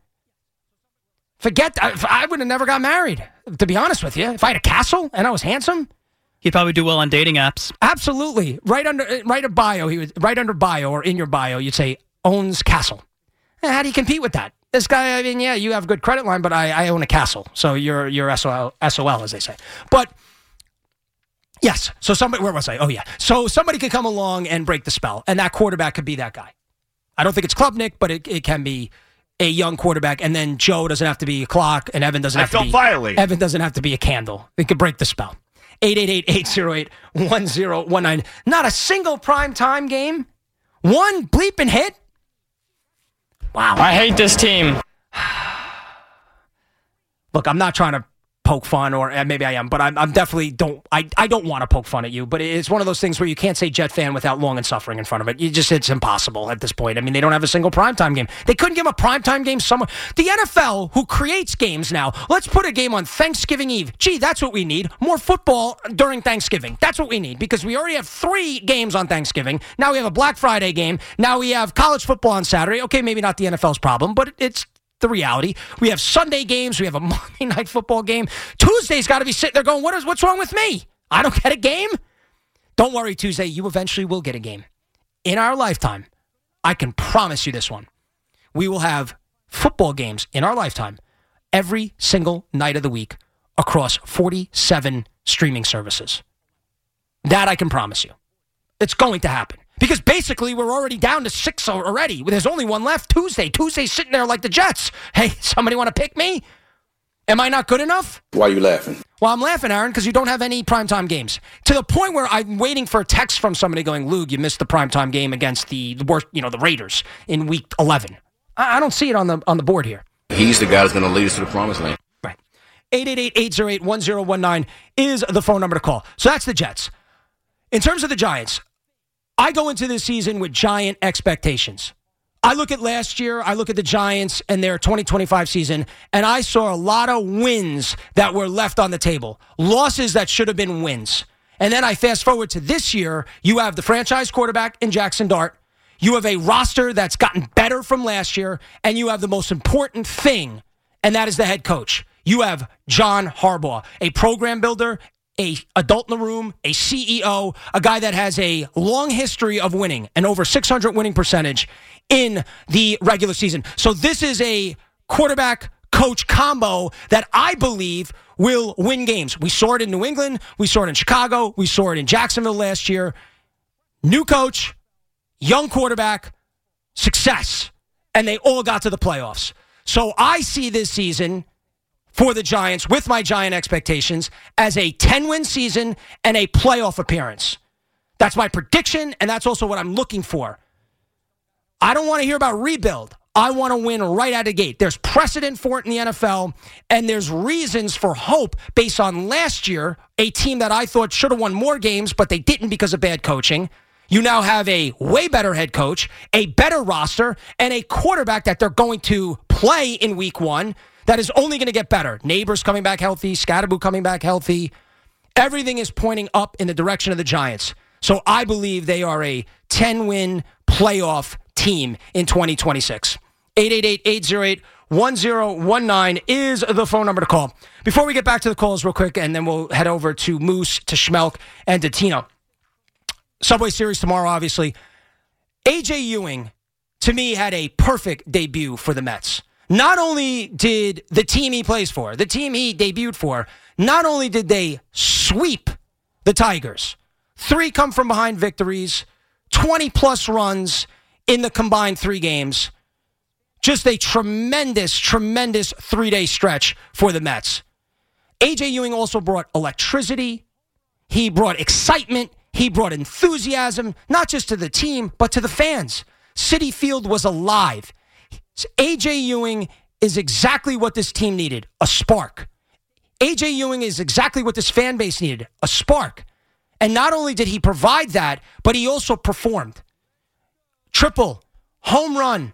I would have never got married, to be honest with you. If I had a castle and I was handsome. He'd probably do well on dating apps. Absolutely. Right under bio, or in your bio, you'd say, owns castle. How do you compete with that? This guy, you have good credit line, but I own a castle. So you're SOL, as they say. But, yes. So where was I? Oh, yeah. So somebody could come along and break the spell, and that quarterback could be that guy. I don't think it's Klubnik, but it can be a young quarterback, and then Joe doesn't have to be a clock, and Evan doesn't have to be violated. Evan doesn't have to be a candle. It could break the spell. 888-808-1019. Not a single primetime game. One bleeping hit. Wow. I hate this team. Look, I'm not trying to poke fun, or maybe I am, but I'm definitely I don't want to poke fun at you, but it's one of those things where you can't say Jet fan without long and suffering in front of it. It's impossible at this point. They don't have a single primetime game. They couldn't give him a primetime game somewhere. The NFL, who creates games now, let's put a game on Thanksgiving Eve. Gee, that's what we need. More football during Thanksgiving. That's what we need, because we already have 3 games on Thanksgiving. Now we have a Black Friday game. Now we have college football on Saturday. Okay, maybe not the NFL's problem, but it's the reality. We have Sunday games. We have a Monday night football game. Tuesday's got to be sitting there going, what's wrong with me? I don't get a game? Don't worry, Tuesday. You eventually will get a game. In our lifetime, I can promise you this one. We will have football games in our lifetime every single night of the week across 47 streaming services. That I can promise you. It's going to happen. Because basically, we're already down to 6 already. There's only one left, Tuesday. Tuesday's sitting there like the Jets. Hey, somebody want to pick me? Am I not good enough? Why are you laughing? Well, I'm laughing, Aaron, because you don't have any primetime games. To the point where I'm waiting for a text from somebody going, Lug, you missed the primetime game against the worst, the Raiders in week 11. I don't see it on the board here. He's the guy that's going to lead us to the promised land. Right. 888-808-1019 is the phone number to call. So that's the Jets. In terms of the Giants, I go into this season with giant expectations. I look at last year, I look at the Giants and their 2025 season, and I saw a lot of wins that were left on the table. Losses that should have been wins. And then I fast forward to this year, you have the franchise quarterback in Jackson Dart. You have a roster that's gotten better from last year, and you have the most important thing, and that is the head coach. You have John Harbaugh, a program builder, a adult in the room, a CEO, a guy that has a long history of winning, an over 600 winning percentage in the regular season. So this is a quarterback-coach combo that I believe will win games. We saw it in New England. We saw it in Chicago. We saw it in Jacksonville last year. New coach, young quarterback, success. And they all got to the playoffs. So I see this season for the Giants, with my Giant expectations, as a 10-win season and a playoff appearance. That's my prediction, and that's also what I'm looking for. I don't want to hear about rebuild. I want to win right out of the gate. There's precedent for it in the NFL, and there's reasons for hope based on last year, a team that I thought should have won more games, but they didn't because of bad coaching. You now have a way better head coach, a better roster, and a quarterback that they're going to play in week 1 that is only going to get better. Neighbors coming back healthy, Scatterboo coming back healthy. Everything is pointing up in the direction of the Giants. So I believe they are a 10-win playoff team in 2026. 888-808-1019 is the phone number to call. Before we get back to the calls real quick, and then we'll head over to Moose, to Schmelk, and to Tino. Subway Series tomorrow, obviously. A.J. Ewing, to me, had a perfect debut for the Mets. Not only did the team he plays for, the team he debuted for, not only did they sweep the Tigers, 3 come-from-behind victories, 20-plus runs in the combined 3 games, just a tremendous, tremendous 3-day stretch for the Mets. A.J. Ewing also brought electricity. He brought excitement. He brought enthusiasm, not just to the team, but to the fans. Citi Field was alive. A.J. Ewing is exactly what this team needed, a spark. A.J. Ewing is exactly what this fan base needed, a spark. And not only did he provide that, but he also performed. Triple, home run,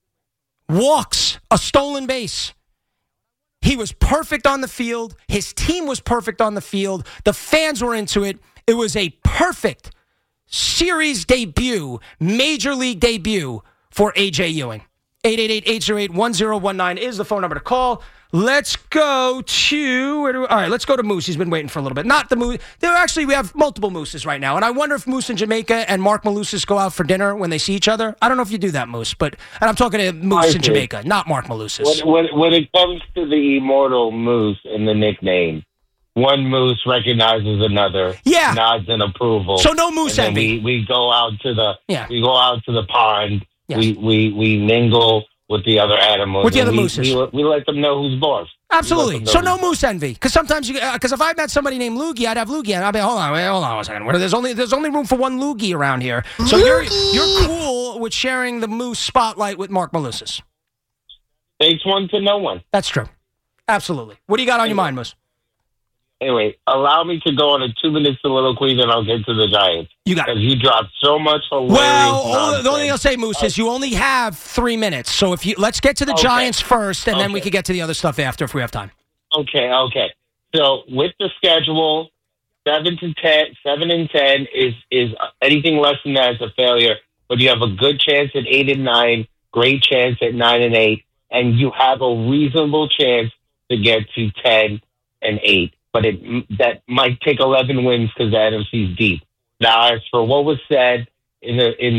walks, a stolen base. He was perfect on the field. His team was perfect on the field. The fans were into it. It was a perfect series debut, major league debut for A.J. Ewing. 888-808-1019 is the phone number to call. Let's go to... all right, let's go to Moose. He's been waiting for a little bit. Not the Moose. We have multiple Mooses right now. And I wonder if Moose in Jamaica and Mark Malusis go out for dinner when they see each other. I don't know if you do that, Moose. And I'm talking to Moose in Jamaica, not Mark Malusis. When it comes to the immortal Moose and the nickname, one Moose recognizes another, nods in approval. So no Moose envy. We go out to the pond. Yeah. We mingle with the other animals. With the other mooses. We let them know who's boss. Absolutely. So no moose envy. Because sometimes because if I met somebody named Loogie, I'd have Loogie, and I'd be hold on a second. There's only room for one Loogie around here. So you're cool with sharing the moose spotlight with Mark Malusis. Takes one to know one. That's true. Absolutely. What do you got on your mind, Moose? Anyway, allow me to go on a 2-minute soliloquy, then I'll get to the Giants. You got it. Because you dropped so much hilarious nonsense. The only thing I'll say, Moose, is you only have 3 minutes. So let's get to the Giants first, and then we can get to the other stuff after if we have time. Okay. So with the schedule, 7 and 10 is anything less than that is a failure. But you have a good chance at 8 and 9, great chance at 9 and 8, and you have a reasonable chance to get to 10 and 8. But that might take 11 wins because the NFC's deep. Now, as for what was said in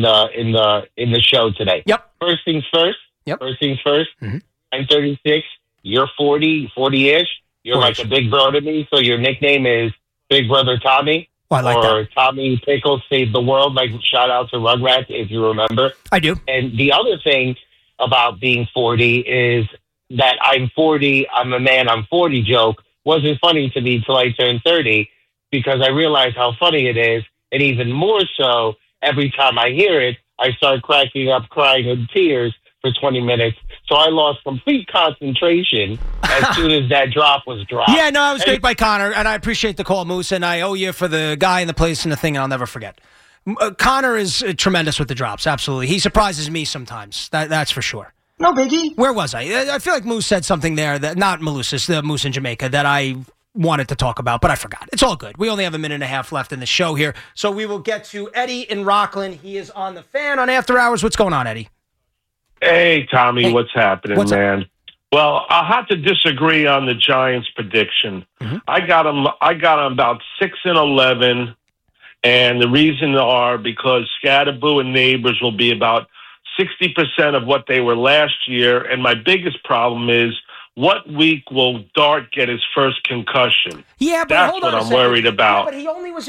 the show today, First things first. Mm-hmm. I'm 36. You're 40-ish. You're like a big bro to me. So your nickname is Big Brother Tommy. Oh, I like that. Tommy Pickles Saved the World. Like shout out to Rugrats if you remember. I do. And the other thing about being 40 is that I'm 40. I'm a man. I'm 40 joke. Wasn't funny to me till I turned 30 because I realized how funny it is. And even more so, every time I hear it, I start cracking up, crying in tears for 20 minutes. So I lost complete concentration as soon as that drop was dropped. Yeah, no, it was great by Connor, and I appreciate the call, Moose, and I owe you for the guy and the place and the thing, and I'll never forget. Connor is tremendous with the drops, absolutely. He surprises me sometimes, that's for sure. No biggie. Where was I? I feel like Moose said something there, that not Malusis, the Moose in Jamaica, that I wanted to talk about, but I forgot. It's all good. We only have a minute and a half left in the show here, so we will get to Eddie in Rockland. He is on the Fan on After Hours. What's going on, Eddie? Hey, Tommy, what's happening, man? Up? Well, I'll have to disagree on the Giants' prediction. Mm-hmm. I got them about 6-11, and the reason are because Scatterboo and Neighbors will be about 60% of what they were last year, and my biggest problem is what week will Dart get his first concussion? Yeah, but that's hold on what I'm worried about. Yeah, but he was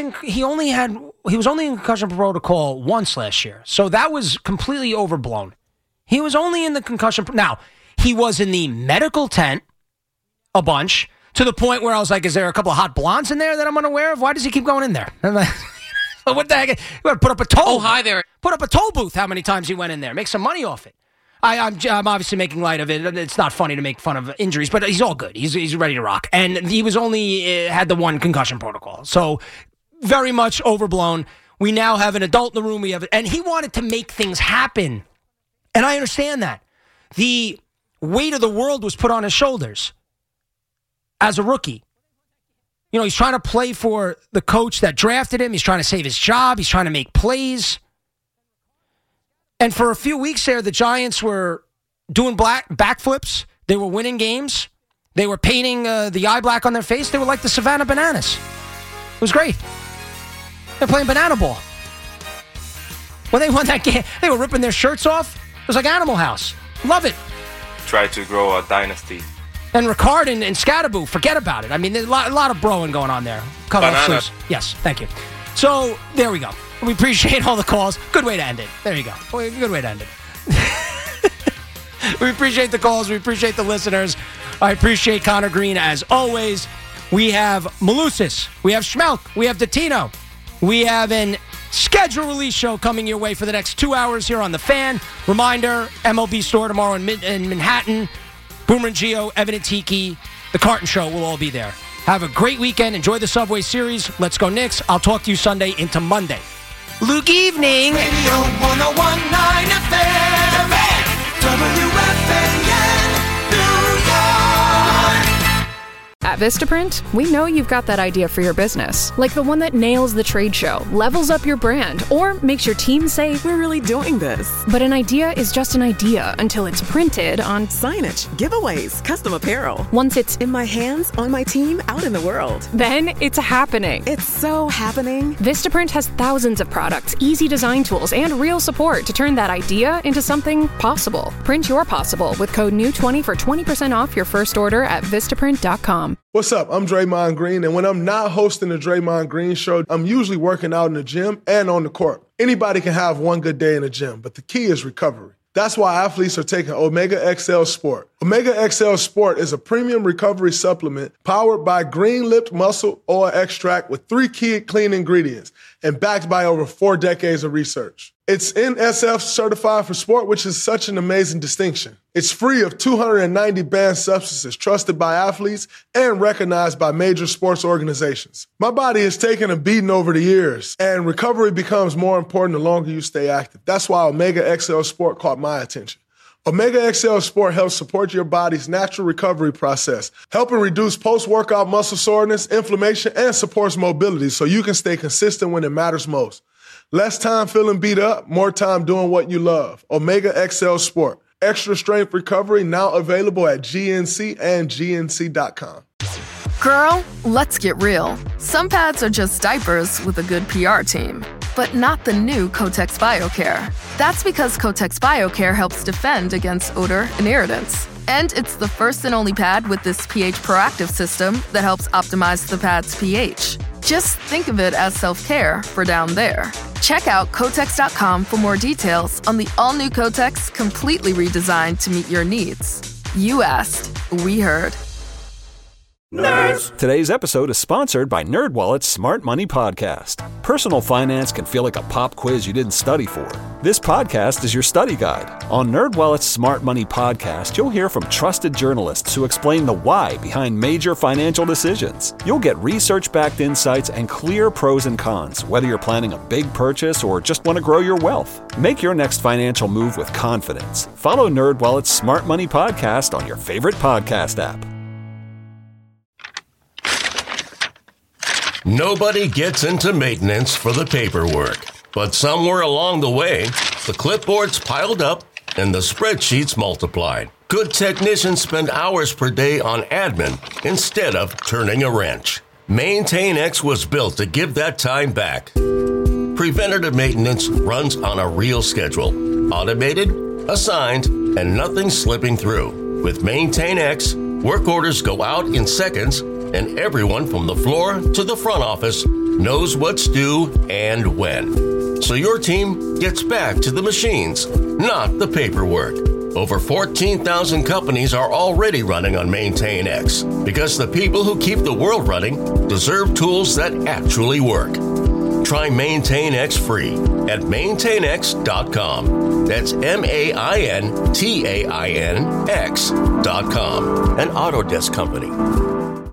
only in concussion protocol once last year, so that was completely overblown. He was only in the concussion. Now he was in the medical tent a bunch to the point where I was like, "Is there a couple of hot blondes in there that I'm unaware of? Why does he keep going in there?" I'm like, what the heck? You got to put up a toll. Oh, hi there. Put up a toll booth. How many times he went in there? Make some money off it. I'm obviously making light of it. It's not funny to make fun of injuries, but he's all good. He's ready to rock. And he was only had the one concussion protocol. So very much overblown. We now have an adult in the room. And he wanted to make things happen. And I understand that. The weight of the world was put on his shoulders as a rookie. You know, he's trying to play for the coach that drafted him. He's trying to save his job. He's trying to make plays. And for a few weeks there, the Giants were doing backflips. They were winning games. They were painting the eye black on their face. They were like the Savannah Bananas. It was great. They're playing banana ball. When they won that game, they were ripping their shirts off. It was like Animal House. Love it. Try to grow a dynasty. And Ricard and Scadaboo, forget about it. I mean, there's a lot of broing going on there. Cut off sleeves. Yes, thank you. So, there we go. We appreciate all the calls. Good way to end it. There you go. Good way to end it. We appreciate the calls. We appreciate the listeners. I appreciate Connor Green as always. We have Malusis. We have Schmelk. We have Dottino. We have an schedule release show coming your way for the next 2 hours here on The Fan. Reminder, MLB Store tomorrow in Manhattan. Boomer and Gio, Evan and Tiki, The Carton Show will all be there. Have a great weekend. Enjoy the Subway Series. Let's go Knicks. I'll talk to you Sunday into Monday. Luke evening. Radio 101.9 FM. WFAN, New York. At Vistaprint, we know you've got that idea for your business, like the one that nails the trade show, levels up your brand, or makes your team say, "We're really doing this." But an idea is just an idea until it's printed on signage, giveaways, custom apparel. Once it's in my hands, on my team, out in the world. Then it's happening. It's so happening. Vistaprint has thousands of products, easy design tools, and real support to turn that idea into something possible. Print your possible with code NEW20 for 20% off your first order at Vistaprint.com. What's up? I'm Draymond Green, and when I'm not hosting the Draymond Green Show, I'm usually working out in the gym and on the court. Anybody can have one good day in the gym, but the key is recovery. That's why athletes are taking Omega XL Sport. Omega XL Sport is a premium recovery supplement powered by Green Lipped Muscle Oil Extract with 3 key clean ingredients and backed by over 4 decades of research. It's NSF certified for sport, which is such an amazing distinction. It's free of 290 banned substances trusted by athletes and recognized by major sports organizations. My body has taken a beating over the years, and recovery becomes more important the longer you stay active. That's why Omega XL Sport caught my attention. Omega XL Sport helps support your body's natural recovery process, helping reduce post-workout muscle soreness, inflammation, and supports mobility so you can stay consistent when it matters most. Less time feeling beat up, more time doing what you love. Omega XL Sport. Extra strength recovery now available at GNC and GNC.com. Girl, let's get real. Some pads are just diapers with a good PR team, but not the new Kotex BioCare. That's because Kotex BioCare helps defend against odor and irritants. And it's the first and only pad with this pH proactive system that helps optimize the pad's pH. Just think of it as self-care for down there. Check out Kotex.com for more details on the all-new Kotex, completely redesigned to meet your needs. You asked, we heard. Nerds! Today's episode is sponsored by NerdWallet's Smart Money Podcast. Personal finance can feel like a pop quiz you didn't study for. This podcast is your study guide. On NerdWallet's Smart Money Podcast, you'll hear from trusted journalists who explain the why behind major financial decisions. You'll get research-backed insights and clear pros and cons, whether you're planning a big purchase or just want to grow your wealth. Make your next financial move with confidence. Follow NerdWallet's Smart Money Podcast on your favorite podcast app. Nobody gets into maintenance for the paperwork, but somewhere along the way, the clipboards piled up and the spreadsheets multiplied. Good technicians spend hours per day on admin instead of turning a wrench. MaintainX was built to give that time back. Preventative maintenance runs on a real schedule, automated, assigned, and nothing slipping through. With MaintainX, work orders go out in seconds, and everyone from the floor to the front office knows what's due and when. So your team gets back to the machines, not the paperwork. Over 14,000 companies are already running on MaintainX because the people who keep the world running deserve tools that actually work. Try MaintainX free at maintainx.com. That's MaintainX.com. An Autodesk company.